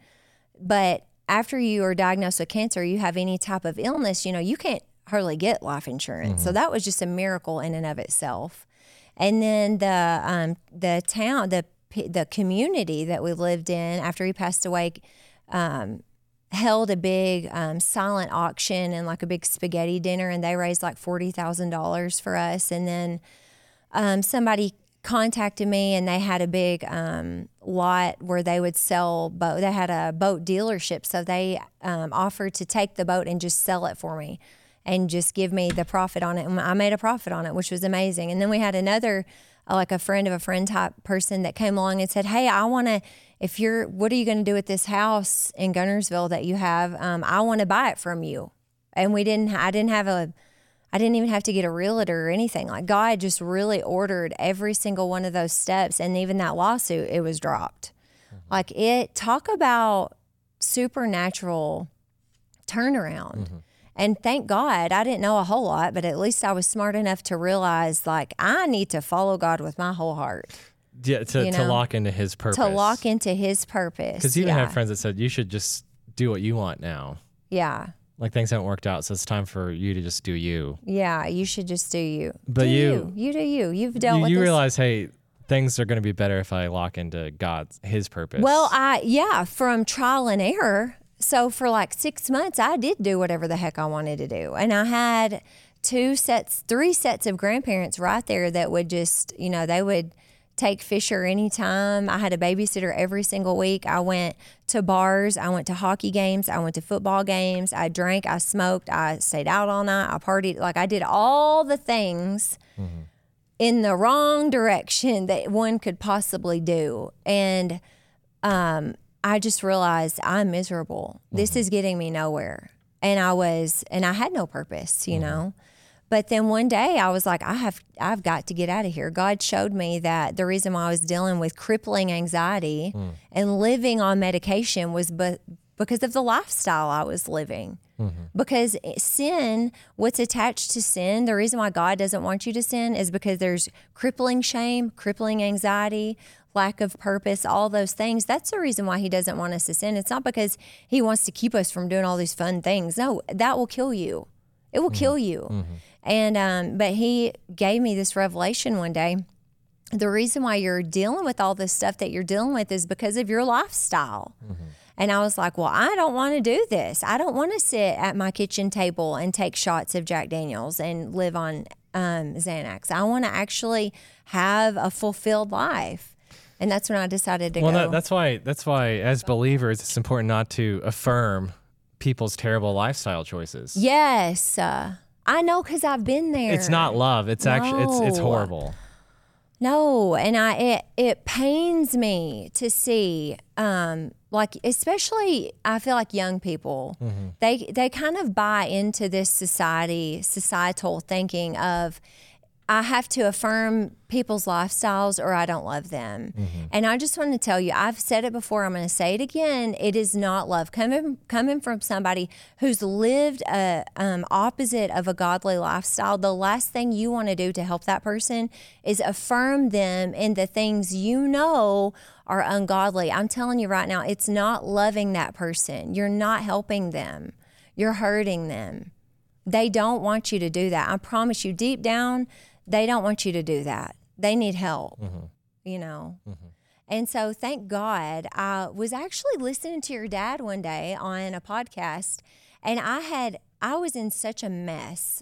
But after you are diagnosed with cancer, you have any type of illness, you know, you can't hardly get life insurance. Mm-hmm. So that was just a miracle in and of itself. And then the um, the town, the the community that we lived in after he passed away, um, held a big um, silent auction and like a big spaghetti dinner, and they raised like forty thousand dollars for us. And then um, somebody contacted me, and they had a big um, lot where they would sell boat. They had a boat dealership, so they um, offered to take the boat and just sell it for me and just give me the profit on it. And I made a profit on it, which was amazing. And then we had another, uh, like a friend of a friend type person that came along and said, hey, I want to, if you're, what are you going to do with this house in Gunnersville that you have? Um, I want to buy it from you. And we didn't, I didn't have a, I didn't even have to get a realtor or anything. Like God just really ordered every single one of those steps. And even that lawsuit, it was dropped. Mm-hmm. Like it, talk about supernatural turnaround. Mm-hmm. And thank God, I didn't know a whole lot, but at least I was smart enough to realize like I need to follow God with my whole heart. Yeah, to, you know? to lock into his purpose. To lock into his purpose. Because you even yeah. have friends that said you should just do what you want now. Yeah. Like things haven't worked out, so it's time for you to just do you. Yeah, you should just do you. But do you, you, you do you. You've dealt you, with you this. realize, hey, things are going to be better if I lock into God's, his purpose. Well, I yeah, from trial and error, so for like six months, I did do whatever the heck I wanted to do. And I had two sets, three sets of grandparents right there that would just, you know, they would take Fisher anytime. I had a babysitter every single week. I went to bars. I went to hockey games. I went to football games. I drank. I smoked. I stayed out all night. I partied. Like I did all the things mm-hmm. in the wrong direction that one could possibly do. And um, I just realized I'm miserable. Mm-hmm. This is getting me nowhere. And I was, and I had no purpose, you mm-hmm. know. But then one day I was like, I have, I've got to get out of here. God showed me that the reason why I was dealing with crippling anxiety mm. and living on medication was be- because of the lifestyle I was living. Mm-hmm. Because sin, what's attached to sin, the reason why God doesn't want you to sin is because there's crippling shame, crippling anxiety, lack of purpose, all those things. That's the reason why he doesn't want us to sin. It's not because he wants to keep us from doing all these fun things. No, that will kill you. It will mm-hmm. kill you. Mm-hmm. And, um, but he gave me this revelation one day. The reason why you're dealing with all this stuff that you're dealing with is because of your lifestyle. Mm-hmm. And I was like, well, I don't want to do this. I don't want to sit at my kitchen table and take shots of Jack Daniels and live on um, Xanax. I want to actually have a fulfilled life. And that's when I decided to well, go. Well, that, that's why, that's why as believers, it's important not to affirm people's terrible lifestyle choices. Yes. Uh, I know, because I've been there. It's not love. It's no. actually, it's it's horrible. No, and I it, it pains me to see, um, like, especially I feel like young people, mm-hmm. they they kind of buy into this society, societal thinking of, I have to affirm people's lifestyles or I don't love them. Mm-hmm. And I just want to tell you, I've said it before, I'm going to say it again. It is not love. Coming, coming from somebody who's lived a um, opposite of a godly lifestyle, the last thing you want to do to help that person is affirm them in the things you know are ungodly. I'm telling you right now, it's not loving that person. You're not helping them. You're hurting them. They don't want you to do that. I promise you, deep down, they don't want you to do that. They need help, mm-hmm. you know. Mm-hmm. And so thank God, I was actually listening to your dad one day on a podcast, and I had, I was in such a mess,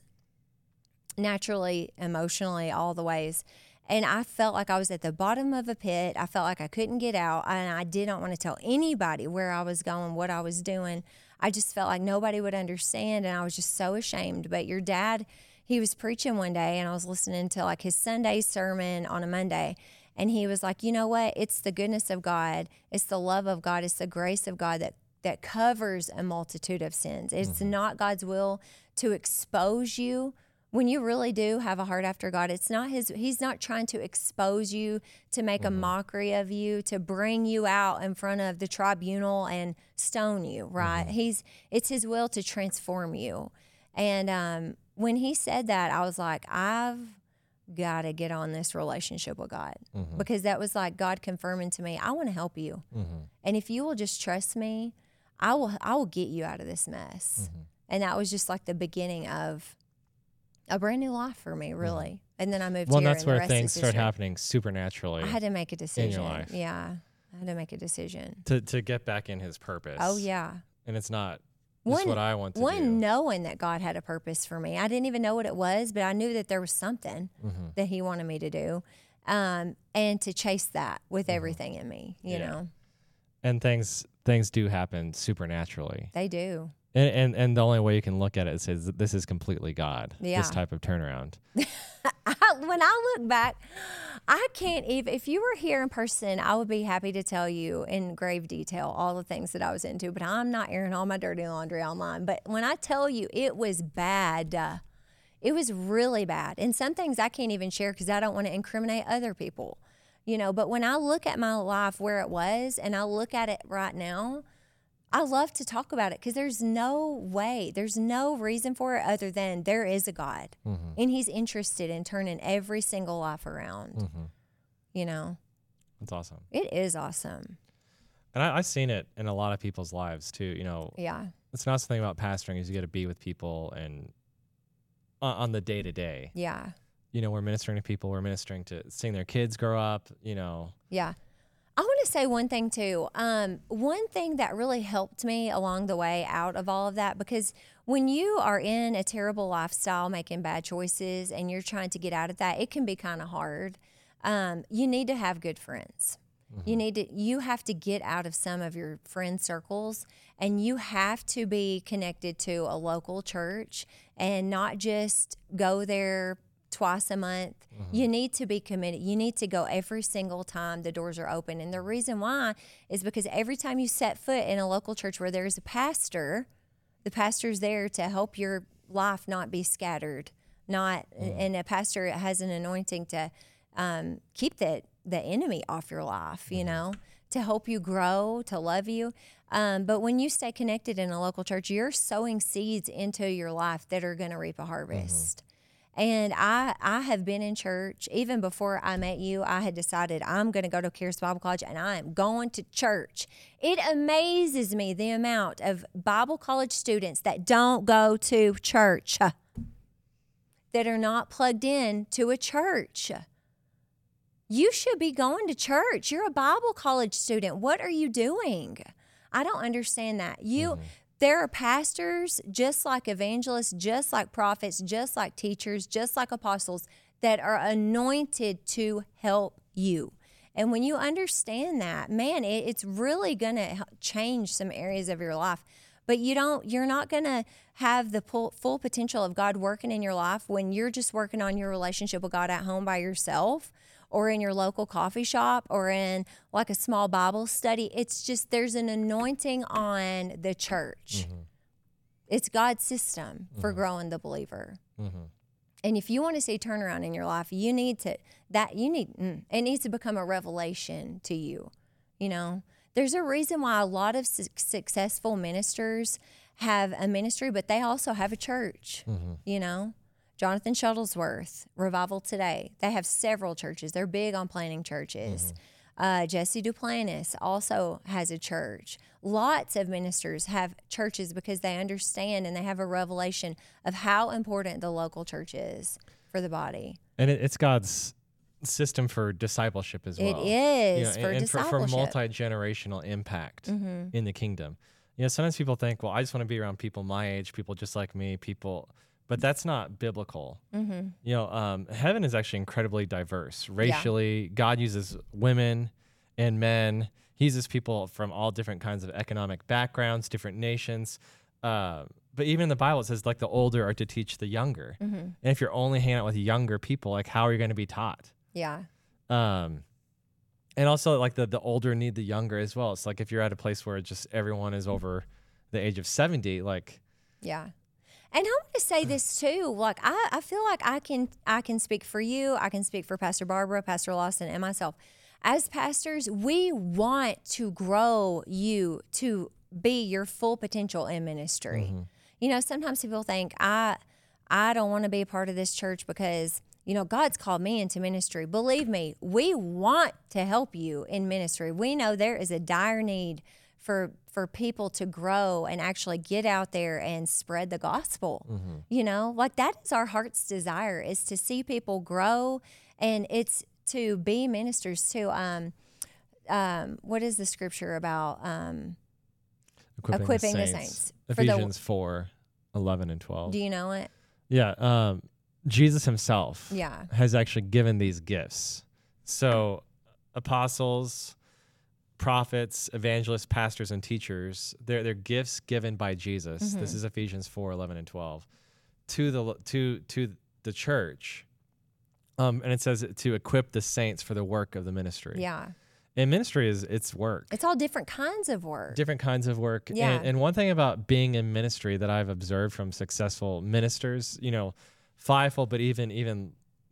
naturally, emotionally, all the ways. And I felt like I was at the bottom of a pit. I felt like I couldn't get out, and I did not want to tell anybody where I was going, what I was doing. I just felt like nobody would understand, and I was just so ashamed. But your dad, he was preaching one day, and I was listening to like his Sunday sermon on a Monday, and he was like, you know what? It's the goodness of God. It's the love of God. It's the grace of God that, that covers a multitude of sins. It's mm-hmm. not God's will to expose you. When you really do have a heart after God, it's not his, he's not trying to expose you, to make mm-hmm. a mockery of you, to bring you out in front of the tribunal and stone you, right? Mm-hmm. He's, it's his will to transform you. And, um, when he said that, I was like, I've got to get on this relationship with God, mm-hmm. because that was like God confirming to me, I want to help you. Mm-hmm. And if you will just trust me, I will, I will get you out of this mess. Mm-hmm. And that was just like the beginning of a brand new life for me, really. Mm-hmm. And then I moved well, here. Well, that's and where things start happening supernaturally. I had to make a decision. In your life. Yeah. I had to make a decision. To to get back in his purpose. Oh, yeah. And it's not One, just what I want to one, do. One, knowing that God had a purpose for me. I didn't even know what it was, but I knew that there was something mm-hmm. that he wanted me to do. Um, and to chase that with mm-hmm. everything in me, you yeah. know. And things things do happen supernaturally. They do. And, and and the only way you can look at it is says this is completely God. Yeah. This type of turnaround. When I look back, I can't even, if you were here in person, I would be happy to tell you in grave detail all the things that I was into, but I'm not airing all my dirty laundry online. But when I tell you it was bad, uh, it was really bad. And some things I can't even share because I don't want to incriminate other people, you know. But when I look at my life where it was and I look at it right now, I love to talk about it because there's no way, there's no reason for it other than there is a God, mm-hmm. and he's interested in turning every single life around, mm-hmm. you know. That's awesome. It is awesome. And I, I've seen it in a lot of people's lives too, you know. Yeah. It's not something about pastoring is you get to be with people and uh, on the day to day. Yeah. You know, we're ministering to people, we're ministering to seeing their kids grow up, you know. Yeah. I want to say one thing too. Um, one thing that really helped me along the way out of all of that, because when you are in a terrible lifestyle, making bad choices, and you're trying to get out of that, it can be kind of hard. Um, you need to have good friends. Mm-hmm. You need to, you have to get out of some of your friend circles, and you have to be connected to a local church and not just go there twice a month. Mm-hmm. You need to be committed. You need to go every single time the doors are open. And the reason why is because every time you set foot in a local church where there's a pastor, the pastor's there to help your life not be scattered, not, mm-hmm. and a pastor has an anointing to um, keep the, the enemy off your life, mm-hmm. you know, to help you grow, to love you. Um, but when you stay connected in a local church, you're sowing seeds into your life that are going to reap a harvest. Mm-hmm. And I, I have been in church. Even before I met you, I had decided I'm going to go to Charis Bible College, and I am going to church. It amazes me the amount of Bible college students that don't go to church, that are not plugged in to a church. You should be going to church. You're a Bible college student. What are you doing? I don't understand that. You... Mm-hmm. There are pastors, just like evangelists, just like prophets, just like teachers, just like apostles, that are anointed to help you. And when you understand that, man, it, it's really going to change some areas of your life. But you don't, you're not going to have the full, full potential of God working in your life when you're just working on your relationship with God at home by yourself, or in your local coffee shop, or in like a small Bible study. It's just, there's an anointing on the church. Mm-hmm. It's God's system for mm-hmm. growing the believer. Mm-hmm. And if you want to see turnaround in your life, you need to, that you need, mm, it needs to become a revelation to you. You know, there's a reason why a lot of su- successful ministers have a ministry, but they also have a church, mm-hmm. you know. Jonathan Shuttlesworth, Revival Today. They have several churches. They're big on planting churches. Mm-hmm. Uh, Jesse Duplantis also has a church. Lots of ministers have churches because they understand and they have a revelation of how important the local church is for the body. And it, it's God's system for discipleship as well. It is, you know, for and, discipleship. And for, for multi-generational impact mm-hmm. in the kingdom. You know, sometimes people think, well, I just want to be around people my age, people just like me, people... But that's not biblical. Mm-hmm. You know, um, heaven is actually incredibly diverse. Racially, yeah. God uses women and men. He uses people from all different kinds of economic backgrounds, different nations. Uh, but even in the Bible, it says, like, the older are to teach the younger. Mm-hmm. And if you're only hanging out with younger people, like, how are you going to be taught? Yeah. Um, and also, like, the, the older need the younger as well. It's like if you're at a place where just everyone is over the age of seventy, like... Yeah. And I want to say this too, like I, I feel like I can I can speak for you, I can speak for Pastor Barbara, Pastor Lawson, and myself. As pastors, we want to grow you to be your full potential in ministry. Mm-hmm. You know, sometimes people think I I don't want to be a part of this church because, you know, God's called me into ministry. Believe me, we want to help you in ministry. We know there is a dire need for for people to grow and actually get out there and spread the gospel. Mm-hmm. You know, like that is our heart's desire, is to see people grow, and it's to be ministers too. Um, um, what is the scripture about? Um, equipping, equipping the the saints. saints. Ephesians four, eleven and twelve. Do you know it? Yeah. Um, Jesus himself yeah. has actually given these gifts. So apostles, prophets, evangelists, pastors, and teachers, they're, they're gifts given by Jesus. Mm-hmm. This is Ephesians four, eleven, and twelve to the, to, to the church. Um, and it says to equip the saints for the work of the ministry. Yeah. And ministry is, it's work. It's all different kinds of work. Different kinds of work. Yeah. And, and one thing about being in ministry that I've observed from successful ministers, you know, fivefold, but even, even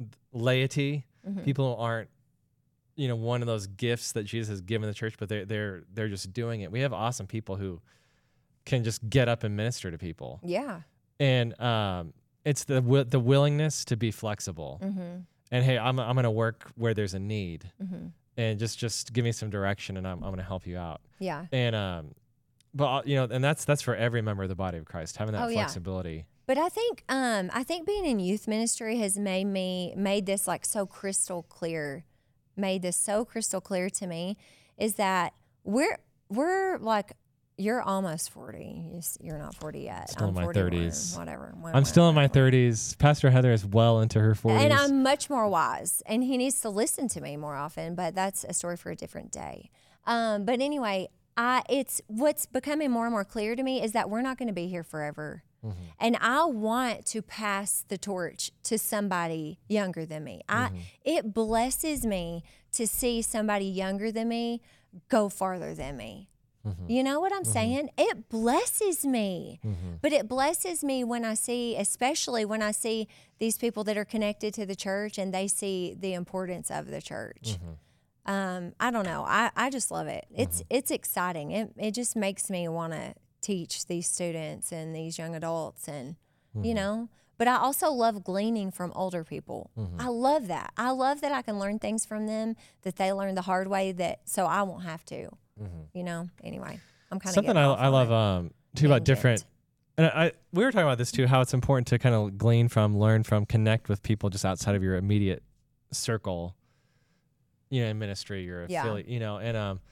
laity, mm-hmm. people aren't, you know, one of those gifts that Jesus has given the church, but they're, they're, they're just doing it. We have awesome people who can just get up and minister to people. Yeah. And um, it's the wi- the willingness to be flexible. Mm-hmm. And hey, I'm I'm going to work where there's a need, mm-hmm. and just, just give me some direction, and I'm I'm going to help you out. Yeah. And um, but you know, and that's that's for every member of the body of Christ, having that oh, flexibility. Yeah. But I think um, I think being in youth ministry has made me made this like so crystal clear. Made this so crystal clear to me, is that we're we're like you're almost forty. You're not forty yet. Still I'm in my forty-one, thirties. Whatever. I'm whatever, still in my whatever. thirties. Pastor Heather is well into her forties. And I'm much more wise, and he needs to listen to me more often, but that's a story for a different day. Um, but anyway, I it's what's becoming more and more clear to me is that we're not going to be here forever. Mm-hmm. And I want to pass the torch to somebody younger than me. Mm-hmm. I it blesses me to see somebody younger than me go farther than me. Mm-hmm. You know what I'm mm-hmm. saying? It blesses me. Mm-hmm. But it blesses me when I see, especially when I see these people that are connected to the church and they see the importance of the church. Mm-hmm. Um, I don't know. I, I just love it. It's mm-hmm. it's exciting. It it just makes me want to teach these students and these young adults and, mm-hmm. you know. But I also love gleaning from older people. Mm-hmm. I love that. I love that I can learn things from them that they learned the hard way that so I won't have to. Mm-hmm. You know, anyway, I'm kind of something I, I love um, too about different. And I we were talking about this too, how it's important to kind of glean from, learn from, connect with people just outside of your immediate circle. You know, in ministry, your yeah. affiliate. You know, and um,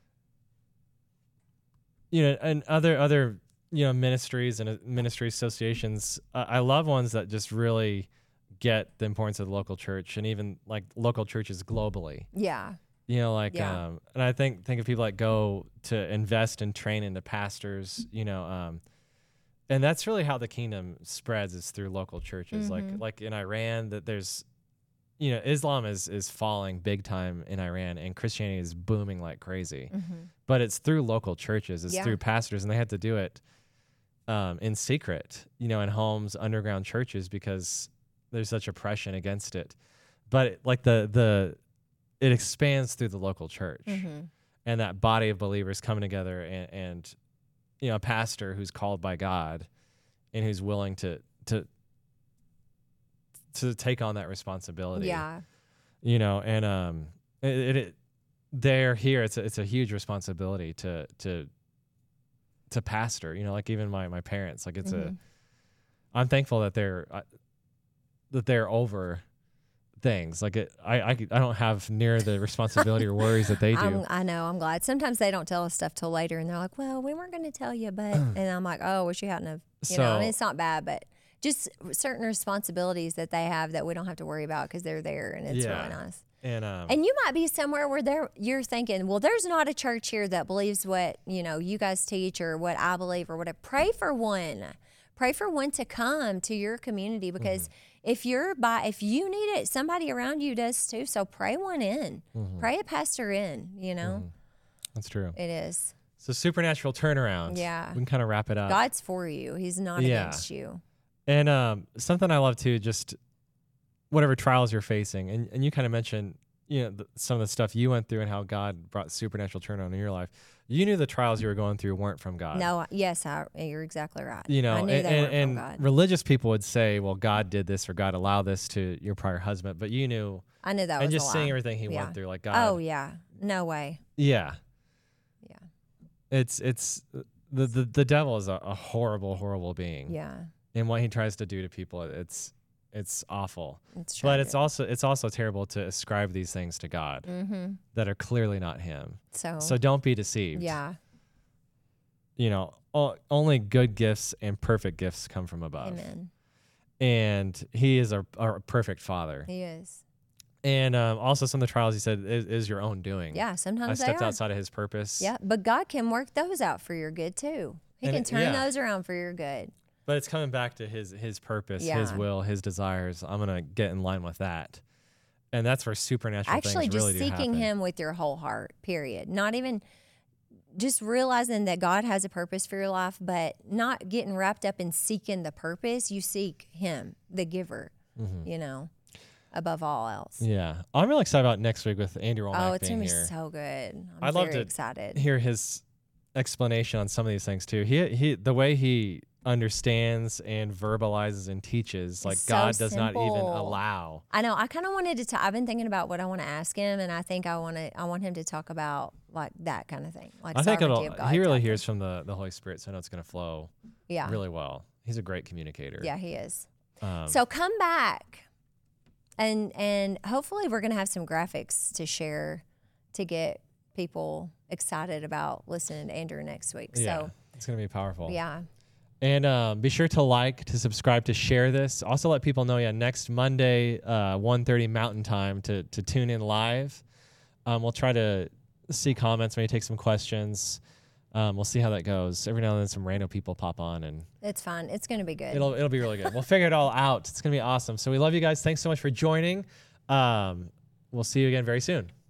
you know, and other other you know ministries and uh, ministry associations. Uh, I love ones that just really get the importance of the local church and even like local churches globally. Yeah. You know, like, yeah. um, and I think think of people that go to invest and train into pastors, you know, um, and that's really how the kingdom spreads is through local churches. Mm-hmm. Like like in Iran, that there's, you know, Islam is is falling big time in Iran, and Christianity is booming like crazy. Mm-hmm. But it's through local churches, it's yeah. through pastors, and they have to do it um, in secret, you know, in homes, underground churches, because there's such oppression against it. But like the the it expands through the local church, mm-hmm. and that body of believers coming together, and, and you know, a pastor who's called by God and who's willing to to to take on that responsibility. Yeah, you know, and um, it, it, it they're here. It's a, it's a huge responsibility to to to pastor. You know, like even my my parents. Like it's mm-hmm. a. I'm thankful that they're uh, that they're over. Things like it, I, I, I don't have near the responsibility or worries that they do. I'm, I know. I'm glad. Sometimes they don't tell us stuff till later, and they're like, "Well, we weren't going to tell you," but and I'm like, "Oh, wish you hadn't have." You so, know, and it's not bad, but just certain responsibilities that they have that we don't have to worry about because they're there, and it's yeah. really nice. And um, and you might be somewhere where they're you're thinking, well, there's not a church here that believes what you know you guys teach or what I believe or whatever. Pray for one. Pray for one to come to your community because mm-hmm. if you're by, if you need it, somebody around you does too. So pray one in, mm-hmm. pray a pastor in, you know. Mm-hmm. That's true. It is. So supernatural turnaround. Yeah. We can kind of wrap it up. God's for you. He's not yeah. against you. And um, something I love too, just whatever trials you're facing. And, and you kind of mentioned, you know, the, some of the stuff you went through and how God brought supernatural turnaround in your life. You knew the trials you were going through weren't from God. No, yes, I, you're exactly right. You know, I knew and, they and, weren't and from God. religious people would say, well, God did this or God allowed this to your prior husband, but you knew. I knew that was and just a lie. seeing everything he yeah. went through, like God. Oh, yeah. No way. Yeah. Yeah. It's, it's, the, the, the devil is a, a horrible, horrible being. Yeah. And what he tries to do to people, it's, It's awful, it's but it's also it's also terrible to ascribe these things to God mm-hmm. that are clearly not Him. So, so don't be deceived. Yeah, you know, o- only good gifts and perfect gifts come from above. Amen. And He is our, our perfect Father. He is. And um, also, some of the trials He said is, is your own doing. Yeah, sometimes I stepped they are. outside of His purpose. Yeah, but God can work those out for your good too. He and can turn it, yeah. those around for your good. But it's coming back to his his purpose, yeah. his will, his desires. I'm gonna get in line with that, and that's where supernatural Actually, things really just do seeking happen. Him with your whole heart. Period. Not even just realizing that God has a purpose for your life, but not getting wrapped up in seeking the purpose. You seek Him, the giver. Mm-hmm. You know, above all else. Yeah, I'm really excited about next week with Andy Romack Oh, it's being gonna be here. so good. I'm I'd very love to excited. hear his explanation on some of these things too. He he, the way he understands and verbalizes and teaches, like it's God so does not even simple. allow. I know. I kind of wanted to. T- I've been thinking about what I want to ask him, and I think I want to. I want him to talk about like that kind of thing. Like I think it'll. of God he really talking. hears from the the Holy Spirit, so I know it's going to flow. Yeah. Really well. He's a great communicator. Yeah, he is. Um, so come back, and and hopefully we're going to have some graphics to share to get people excited about listening to Andrew next week. Yeah, So it's going to be powerful. yeah. And um, be sure to like, to subscribe, to share this. Also let people know, yeah, next Monday, uh, one thirty Mountain Time to, to tune in live. Um, we'll try to see comments, maybe take some questions. Um, we'll see how that goes. Every now and then some random people pop on, and It's fun. It's going to be good. it'll it'll be really good. We'll figure it all out. It's going to be awesome. So we love you guys. Thanks so much for joining. Um, we'll see you again very soon.